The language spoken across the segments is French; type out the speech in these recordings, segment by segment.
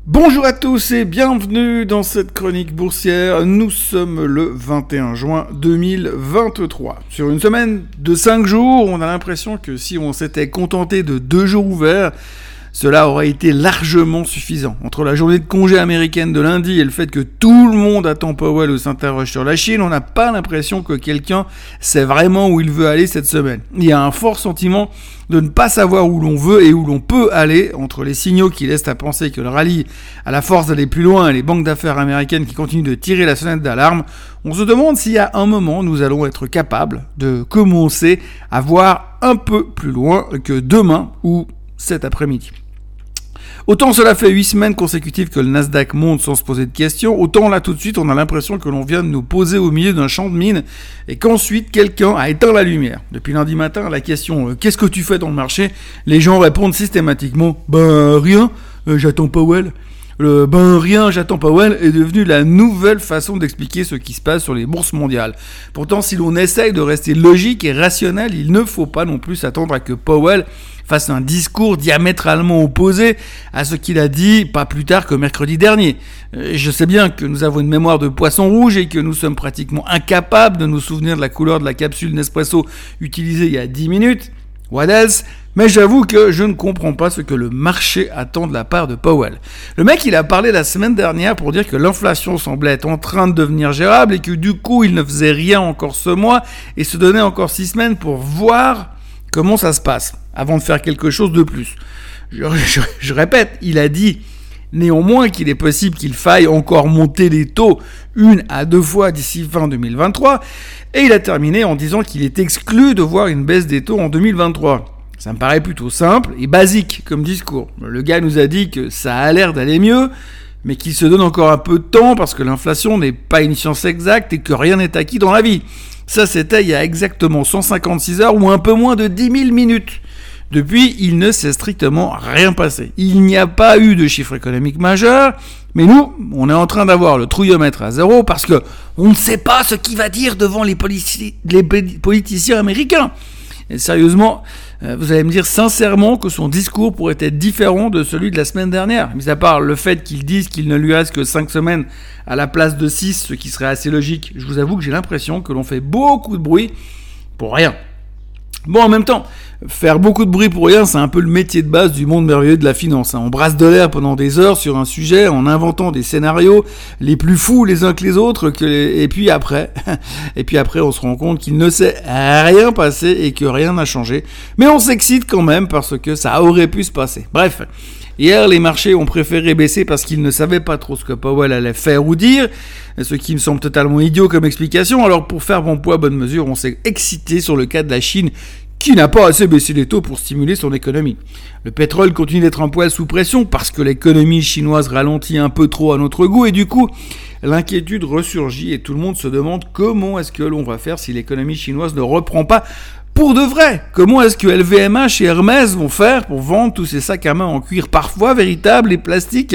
Bonjour à tous et bienvenue dans cette chronique boursière. Nous sommes le 21 juin 2023. Sur une semaine de 5 jours, on a l'impression que si on s'était contenté de 2 jours ouverts, cela aurait été largement suffisant. Entre la journée de congé américaine de lundi et le fait que tout le monde attend Powell ou s'interroge sur la Chine, on n'a pas l'impression que quelqu'un sait vraiment où il veut aller cette semaine. Il y a un fort sentiment de ne pas savoir où l'on veut et où l'on peut aller, entre les signaux qui laissent à penser que le rallye a la force d'aller plus loin et les banques d'affaires américaines qui continuent de tirer la sonnette d'alarme. On se demande s'il y a un moment nous allons être capables de commencer à voir un peu plus loin que demain ou cet après-midi. Autant cela fait 8 semaines consécutives que le Nasdaq monte sans se poser de questions, autant là tout de suite on a l'impression que l'on vient de nous poser au milieu d'un champ de mine et qu'ensuite quelqu'un a éteint la lumière. Depuis lundi matin, à la question « Qu'est-ce que tu fais dans le marché ?», les gens répondent systématiquement « rien, j'attends Powell ». Le « rien, j'attends Powell » est devenu la nouvelle façon d'expliquer ce qui se passe sur les bourses mondiales. Pourtant, si l'on essaye de rester logique et rationnel, il ne faut pas non plus s'attendre à que Powell fasse un discours diamétralement opposé à ce qu'il a dit pas plus tard que mercredi dernier. Je sais bien que nous avons une mémoire de poisson rouge et que nous sommes pratiquement incapables de nous souvenir de la couleur de la capsule Nespresso utilisée il y a 10 minutes. What else ? Mais j'avoue que je ne comprends pas ce que le marché attend de la part de Powell. Le mec, il a parlé la semaine dernière pour dire que l'inflation semblait être en train de devenir gérable et que du coup, il ne faisait rien encore ce mois et se donnait encore 6 semaines pour voir comment ça se passe avant de faire quelque chose de plus. Je répète, il a dit néanmoins qu'il est possible qu'il faille encore monter les taux 1 à 2 fois d'ici fin 2023 et il a terminé en disant qu'il est exclu de voir une baisse des taux en 2023. Ça me paraît plutôt simple et basique comme discours. Le gars nous a dit que ça a l'air d'aller mieux, mais qu'il se donne encore un peu de temps parce que l'inflation n'est pas une science exacte et que rien n'est acquis dans la vie. Ça, c'était il y a exactement 156 heures ou un peu moins de 10 000 minutes. Depuis, il ne s'est strictement rien passé. Il n'y a pas eu de chiffre économique majeur, mais nous, on est en train d'avoir le trouillomètre à 0 parce que on ne sait pas ce qu'il va dire devant les politiciens américains. Et sérieusement, vous allez me dire sincèrement que son discours pourrait être différent de celui de la semaine dernière, mis à part le fait qu'il dise qu'il ne lui reste que 5 semaines à la place de 6, ce qui serait assez logique. Je vous avoue que j'ai l'impression que l'on fait beaucoup de bruit pour rien. Bon, en même temps, faire beaucoup de bruit pour rien, c'est un peu le métier de base du monde merveilleux de la finance. On brasse de l'air pendant des heures sur un sujet en inventant des scénarios les plus fous les uns que les autres, et puis après, on se rend compte qu'il ne s'est rien passé et que rien n'a changé. Mais on s'excite quand même parce que ça aurait pu se passer. Bref. Hier, les marchés ont préféré baisser parce qu'ils ne savaient pas trop ce que Powell allait faire ou dire, ce qui me semble totalement idiot comme explication. Alors pour faire bon poids, bonne mesure, on s'est excité sur le cas de la Chine qui n'a pas assez baissé les taux pour stimuler son économie. Le pétrole continue d'être un poil sous pression parce que l'économie chinoise ralentit un peu trop à notre goût et du coup, l'inquiétude ressurgit et tout le monde se demande comment est-ce que l'on va faire si l'économie chinoise ne reprend pas pour de vrai. Comment est-ce que LVMH et Hermès vont faire pour vendre tous ces sacs à main en cuir parfois véritable et plastique,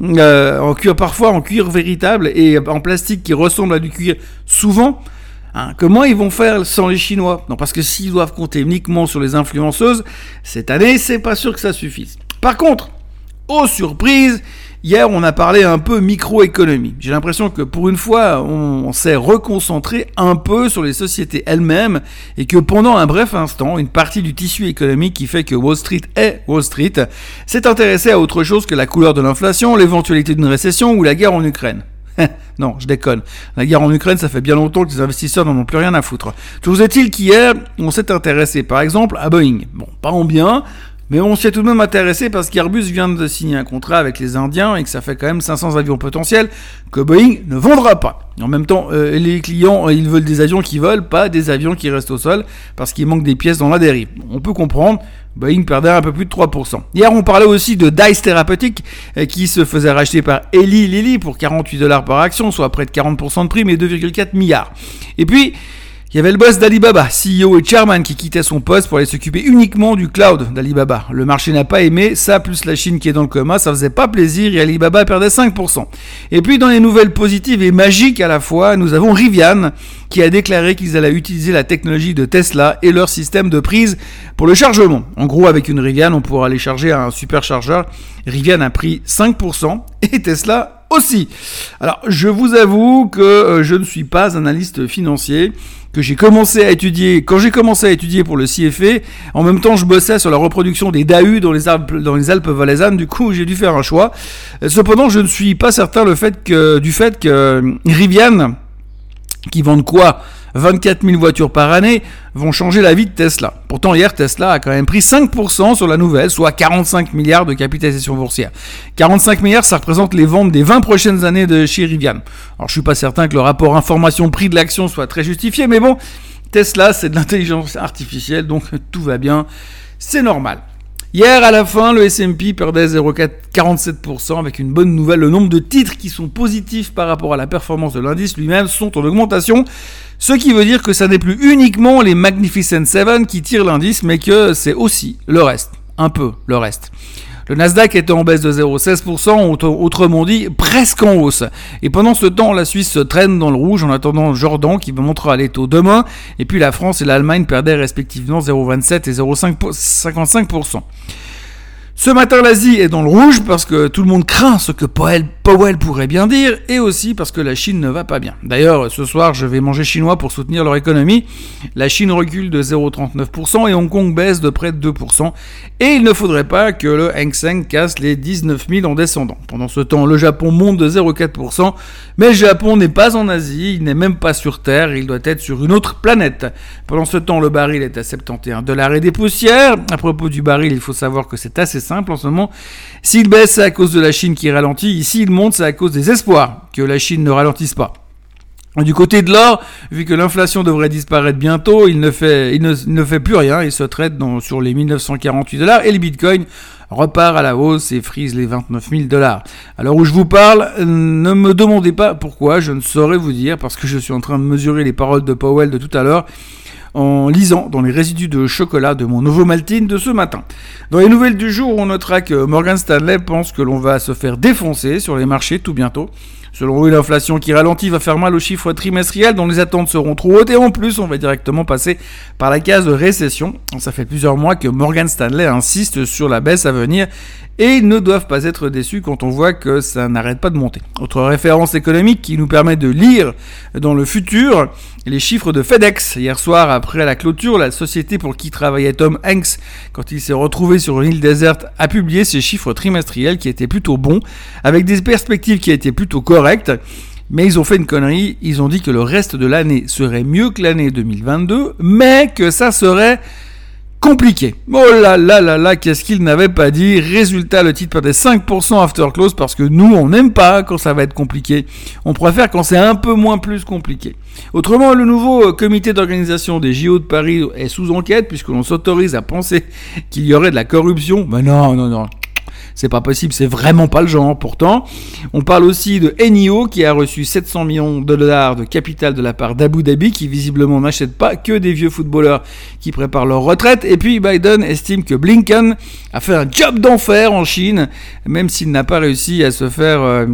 parfois en cuir véritable et en plastique qui ressemble à du cuir souvent? Comment ils vont faire sans les Chinois? Non, parce que s'ils doivent compter uniquement sur les influenceuses, cette année, c'est pas sûr que ça suffise. Par contre, aux surprises, hier, on a parlé un peu microéconomie. J'ai l'impression que pour une fois, on s'est reconcentré un peu sur les sociétés elles-mêmes et que pendant un bref instant, une partie du tissu économique qui fait que Wall Street est Wall Street s'est intéressée à autre chose que la couleur de l'inflation, l'éventualité d'une récession ou la guerre en Ukraine. Non, je déconne. La guerre en Ukraine, ça fait bien longtemps que les investisseurs n'en ont plus rien à foutre. Toujours est-il qu'hier, on s'est intéressé par exemple à Boeing. Bon, pas en bien, mais on s'y est tout de même intéressé parce qu'Airbus vient de signer un contrat avec les Indiens et que ça fait quand même 500 avions potentiels que Boeing ne vendra pas. En même temps, les clients, ils veulent des avions qui volent, pas des avions qui restent au sol parce qu'il manque des pièces dans la dérive. On peut comprendre, Boeing perdait un peu plus de 3%. Hier, on parlait aussi de Dice Therapeutics qui se faisait racheter par Eli Lilly pour $48 par action, soit près de 40% de prix, mais 2,4 milliards. Et puis, Il y avait le boss d'Alibaba, CEO et chairman, qui quittait son poste pour aller s'occuper uniquement du cloud d'Alibaba. Le marché n'a pas aimé, ça plus la Chine qui est dans le coma, ça faisait pas plaisir et Alibaba perdait 5%. Et puis dans les nouvelles positives et magiques à la fois, nous avons Rivian qui a déclaré qu'ils allaient utiliser la technologie de Tesla et leur système de prise pour le chargement. En gros, avec une Rivian, on pourra aller charger à un superchargeur. Rivian a pris 5% et Tesla aussi. Alors, je vous avoue que je ne suis pas analyste financier, que j'ai commencé à étudier, quand j'ai commencé à étudier pour le CFA, en même temps je bossais sur la reproduction des Dahu dans les Alpes valaisannes, du coup j'ai dû faire un choix. Cependant, je ne suis pas certain du fait que Rivian, qui vendent quoi 24 000 voitures par année, vont changer la vie de Tesla. Pourtant, hier, Tesla a quand même pris 5% sur la nouvelle, soit 45 milliards de capitalisation boursière. 45 milliards, ça représente les ventes des 20 prochaines années de chez Rivian. Alors, je suis pas certain que le rapport information-prix de l'action soit très justifié, mais bon, Tesla, c'est de l'intelligence artificielle, donc tout va bien, c'est normal. Hier, à la fin, le S&P perdait 0,47% avec une bonne nouvelle. Le nombre de titres qui sont positifs par rapport à la performance de l'indice lui-même sont en augmentation. Ce qui veut dire que ça n'est plus uniquement les Magnificent Seven qui tirent l'indice, mais que c'est aussi le reste. Un peu le reste. Le Nasdaq était en baisse de 0,16%, autrement dit, presque en hausse. Et pendant ce temps, la Suisse se traîne dans le rouge en attendant Jordan qui montrera les taux demain. Et puis la France et l'Allemagne perdaient respectivement 0,27 et 0,55%. Ce matin, l'Asie est dans le rouge parce que tout le monde craint ce que Powell pourrait bien dire et aussi parce que la Chine ne va pas bien. D'ailleurs, ce soir, je vais manger chinois pour soutenir leur économie. La Chine recule de 0,39% et Hong Kong baisse de près de 2%. Et il ne faudrait pas que le Hang Seng casse les 19 000 en descendant. Pendant ce temps, le Japon monte de 0,4%. Mais le Japon n'est pas en Asie, il n'est même pas sur Terre, il doit être sur une autre planète. Pendant ce temps, le baril est à 71$ et des poussières. À propos du baril, il faut savoir que c'est assez simple en ce moment. S'il baisse, c'est à cause de la Chine qui ralentit. Ici, il monte, c'est à cause des espoirs que la Chine ne ralentisse pas. Du côté de l'or, vu que l'inflation devrait disparaître bientôt, il ne fait plus rien. Il se traite sur les 1948$ et le Bitcoin repart à la hausse et frise les 29 000$. Alors où je vous parle, ne me demandez pas pourquoi, je ne saurais vous dire, parce que je suis en train de mesurer les paroles de Powell de tout à l'heure, en lisant dans les résidus de chocolat de mon Ovomaltine de ce matin. Dans les nouvelles du jour, on notera que Morgan Stanley pense que l'on va se faire défoncer sur les marchés tout bientôt. Selon eux, l'inflation qui ralentit va faire mal aux chiffres trimestriels dont les attentes seront trop hautes et en plus, on va directement passer par la case de récession. Ça fait plusieurs mois que Morgan Stanley insiste sur la baisse à venir et ils ne doivent pas être déçus quand on voit que ça n'arrête pas de monter. Autre référence économique qui nous permet de lire dans le futur les chiffres de FedEx. Hier soir, après la clôture, la société pour qui travaillait Tom Hanks, quand il s'est retrouvé sur une île déserte, a publié ses chiffres trimestriels qui étaient plutôt bons, avec des perspectives qui étaient plutôt correctes. Mais ils ont fait une connerie, ils ont dit que le reste de l'année serait mieux que l'année 2022, mais que ça serait compliqué. Oh là là là là, qu'est-ce qu'il n'avait pas dit. Résultat, le titre perdait 5% after close parce que nous, on n'aime pas quand ça va être compliqué. On préfère quand c'est un peu moins plus compliqué. Autrement, le nouveau comité d'organisation des JO de Paris est sous enquête puisque l'on s'autorise à penser qu'il y aurait de la corruption. Mais non. C'est pas possible, c'est vraiment pas le genre. Pourtant, on parle aussi de NIO qui a reçu 700 millions de dollars de capital de la part d'Abu Dhabi qui visiblement n'achète pas que des vieux footballeurs qui préparent leur retraite. Et puis Biden estime que Blinken a fait un job d'enfer en Chine, même s'il n'a pas réussi à se faire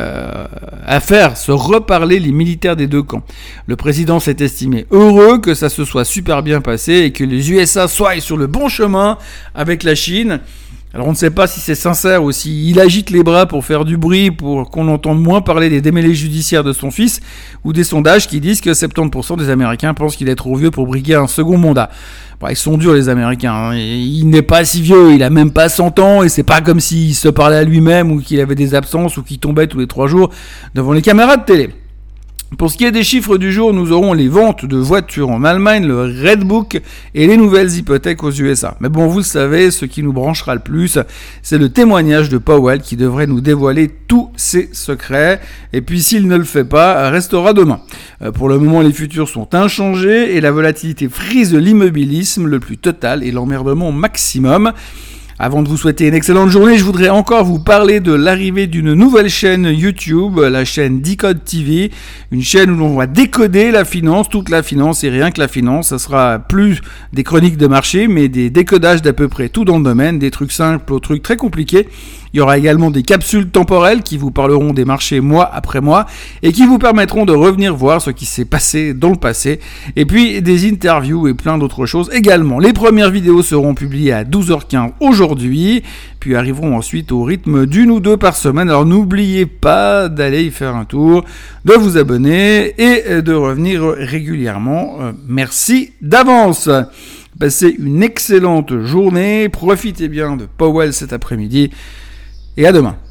se reparler les militaires des deux camps. Le président s'est estimé heureux que ça se soit super bien passé et que les USA soient sur le bon chemin avec la Chine. Alors on ne sait pas si c'est sincère ou s'il agite les bras pour faire du bruit, pour qu'on entende moins parler des démêlés judiciaires de son fils, ou des sondages qui disent que 70% des Américains pensent qu'il est trop vieux pour briguer un second mandat. Bon, ils sont durs les Américains, hein. Il n'est pas si vieux, il a même pas 100 ans, et c'est pas comme s'il se parlait à lui-même, ou qu'il avait des absences, ou qu'il tombait tous les 3 jours devant les caméras de télé. Pour ce qui est des chiffres du jour, nous aurons les ventes de voitures en Allemagne, le Red Book et les nouvelles hypothèques aux USA. Mais bon, vous le savez, ce qui nous branchera le plus, c'est le témoignage de Powell qui devrait nous dévoiler tous ses secrets. Et puis s'il ne le fait pas, restera demain. Pour le moment, les futurs sont inchangés et la volatilité frise l'immobilisme le plus total et l'emmerdement maximum. Avant de vous souhaiter une excellente journée, je voudrais encore vous parler de l'arrivée d'une nouvelle chaîne YouTube, la chaîne Decode TV, une chaîne où l'on va décoder la finance, toute la finance et rien que la finance. Ça sera plus des chroniques de marché, mais des décodages d'à peu près tout dans le domaine, des trucs simples aux trucs très compliqués. Il y aura également des capsules temporelles qui vous parleront des marchés mois après mois et qui vous permettront de revenir voir ce qui s'est passé dans le passé. Et puis des interviews et plein d'autres choses également. Les premières vidéos seront publiées à 12h15 aujourd'hui, puis arriveront ensuite au rythme d'une ou deux par semaine. Alors n'oubliez pas d'aller y faire un tour, de vous abonner et de revenir régulièrement. Merci d'avance. Passez une excellente journée, profitez bien de Powell cet après-midi et à demain.